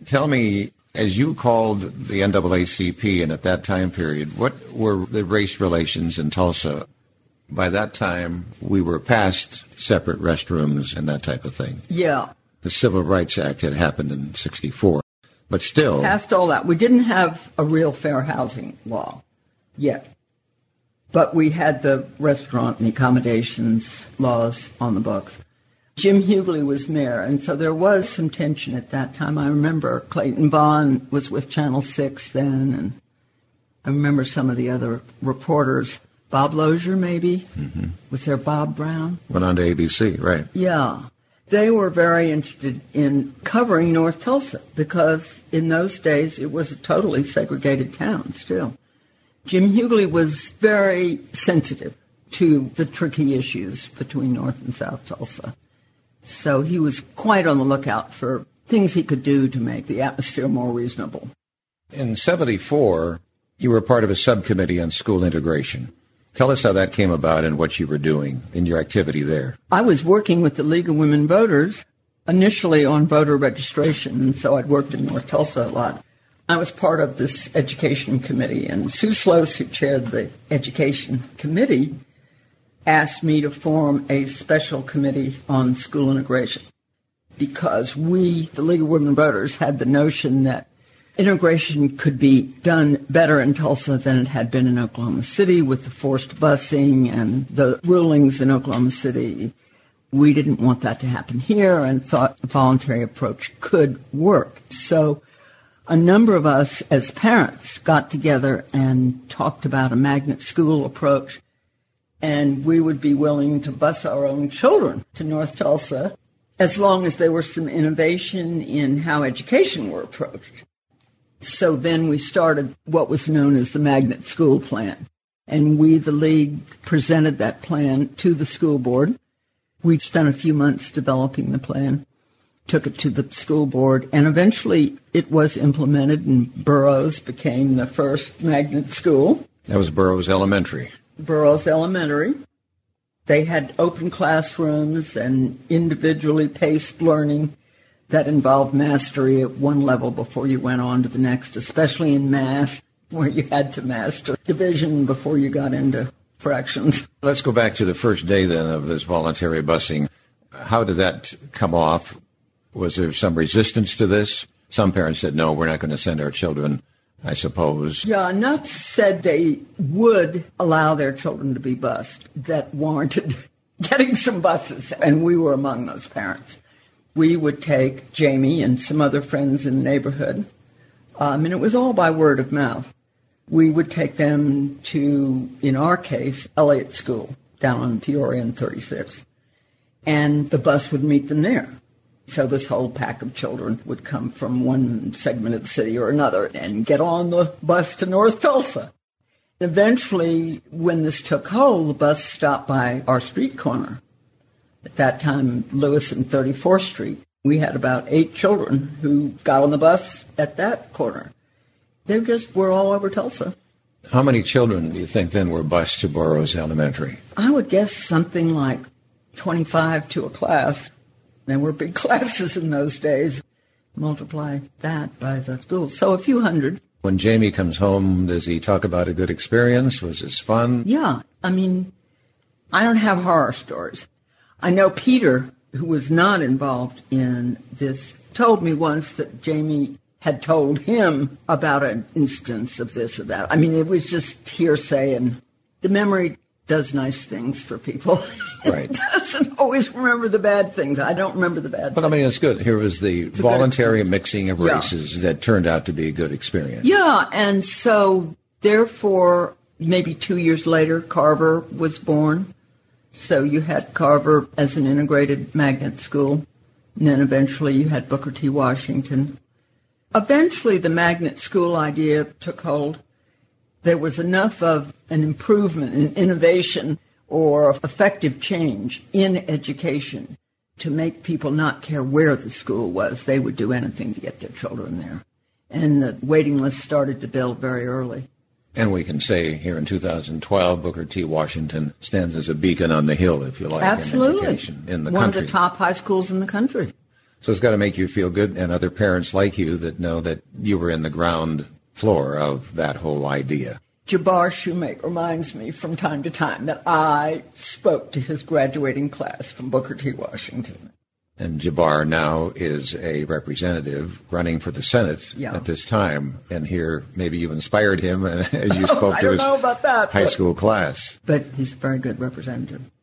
Tell me, as you called the NAACP, and at that time period, what were the race relations in Tulsa? By that time, we were past separate restrooms and that type of thing. Yeah. The Civil Rights Act had happened in 1964. But still... Past all that. We didn't have a real fair housing law yet. But we had the restaurant and the accommodations laws on the books. Jim Hughley was mayor, and so there was some tension at that time. I remember Clayton Bond was with Channel 6 then, and I remember some of the other reporters. Bob Lozier, maybe? Mm-hmm. Was there Bob Brown? Went on to ABC, right. Yeah. They were very interested in covering North Tulsa because in those days it was a totally segregated town still. Jim Hughley was very sensitive to the tricky issues between North and South Tulsa. So he was quite on the lookout for things he could do to make the atmosphere more reasonable. In 1974, you were part of a subcommittee on school integration. Tell us how that came about and what you were doing in your activity there. I was working with the League of Women Voters, initially on voter registration, and so I'd worked in North Tulsa a lot. I was part of this education committee, and Sue Slose, who chaired the education committee, asked me to form a special committee on school integration because we, the League of Women Voters, had the notion that integration could be done better in Tulsa than it had been in Oklahoma City with the forced busing and the rulings in Oklahoma City. We didn't want that to happen here and thought a voluntary approach could work. So a number of us as parents got together and talked about a magnet school approach, and we would be willing to bus our own children to North Tulsa as long as there was some innovation in how education were approached. So then we started what was known as the Magnet School Plan. And we, the League, presented that plan to the school board. We spent a few months developing the plan, took it to the school board, and eventually it was implemented, and Burroughs became the first magnet school. That was Burroughs Elementary. Burroughs Elementary. They had open classrooms and individually paced learning that involved mastery at one level before you went on to the next, especially in math, where you had to master division before you got into fractions. Let's go back to the first day, then, of this voluntary busing. How did that come off? Was there some resistance to this? Some parents said, no, we're not going to send our children, I suppose. Yeah, enough said they would allow their children to be bused that warranted getting some buses, and we were among those parents. We would take Jamie and some other friends in the neighborhood, and it was all by word of mouth. We would take them to, in our case, Elliott School down on Peoria and 36, and the bus would meet them there. So this whole pack of children would come from one segment of the city or another and get on the bus to North Tulsa. Eventually, when this took hold, the bus stopped by our street corner. At that time, Lewis and 34th Street. We had about 8 children who got on the bus at that corner. They just were all over Tulsa. How many children do you think then were bused to Burroughs Elementary? I would guess something like 25 to a class. There were big classes in those days. Multiply that by the school. So a few hundred. When Jamie comes home, does he talk about a good experience? Was this fun? Yeah. I mean, I don't have horror stories. I know Peter, who was not involved in this, told me once that Jamie had told him about an instance of this or that. I mean, it was just hearsay, and the memory does nice things for people. Right. It doesn't always remember the bad things. I don't remember the bad things. But, I mean, it's good. Here was the voluntary mixing of races that turned out to be a good experience. Yeah, and so, therefore, maybe 2 years later, Carver was born. So you had Carver as an integrated magnet school, and then eventually you had Booker T. Washington. Eventually the magnet school idea took hold. There was enough of an improvement in innovation or effective change in education to make people not care where the school was. They would do anything to get their children there. And the waiting list started to build very early. And we can say here in 2012, Booker T. Washington stands as a beacon on the hill, if you like, Absolutely. in education in the One country. of the top high schools in the country. So it's got to make you feel good, and other parents like you that know that you were in the ground floor of that whole idea. Jabbar Shoemake reminds me from time to time that I spoke to his graduating class from Booker T. Washington. And Jabbar now is a representative running for the Senate at this time. And here, maybe you inspired him as you spoke to his high school class. But he's a very good representative.